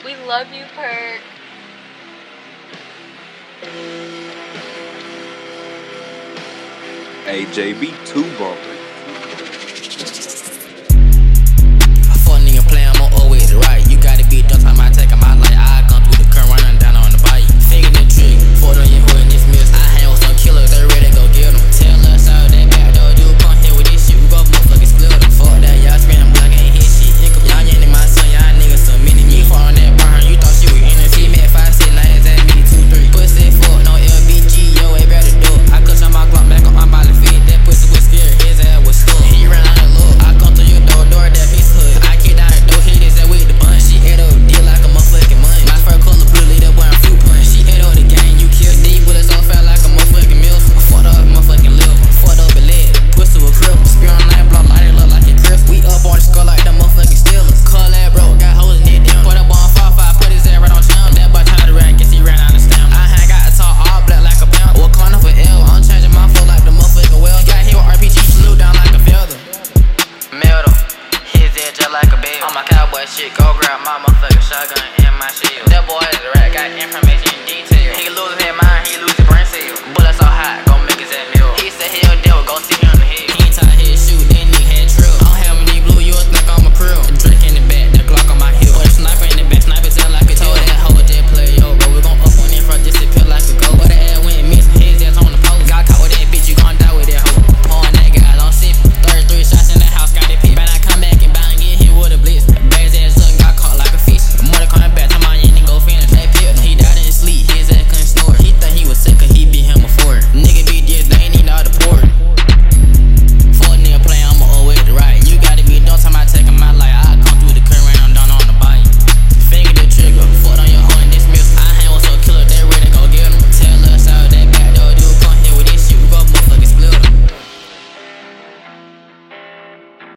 We love you, Perk. AJB too bumping. A fuck nigga play, I'm always right. You gotta be done time I take my life. I come through the current, running down on the bike. Finger the trick, foot on your hood in this mess. I hang with some killers, they ready to go get them. Tell us out that back door, you come here with this shit. We go motherfucking split them. Fuck that, y'all screaming black, ain't hit shit. Y'all ain't my son, y'all niggas some mini. You fall on that burn, you thought she was innocent. Me at 5, 6, like that, me 2, 3. Pussy fuck, no LBG, yo, ain't better do it. I cut on my Glock back on my body feet. That pussy was scared, his ass was stuck. He ran out of look, I come through your door that piece hood. I kick down her door, hit his ass with the bun. She ate up deal like a motherfucking money. My fur color blue, leave that boy on fruit punch. She ate up the game, you killed these bullets so fat like a motherfucking mill. I fucked up motherfucking liver, fucked up a leg. Pussy was cripple, spear on that block, light it look like it crisp. We up on the skull like them motherfucking Steelers. Call that bro, got hoes in it down. Put up on 5-5, put his ass right on channel. That boy tried to rap, guess he ran out of stamina. I ain't got to talk all black like a pound. What corner for L? I'm changing my flow like the motherfucking well. Got hit with RPG, slew down like a feather. Metal, his head just like a bell. On my cowboy shit, go grab my motherfucking shotgun and my shield. That boy is a rat, got information in detail. He lose his mind, he lose his brain cell. Bullets so hot, gon' make his head melt. He said he'll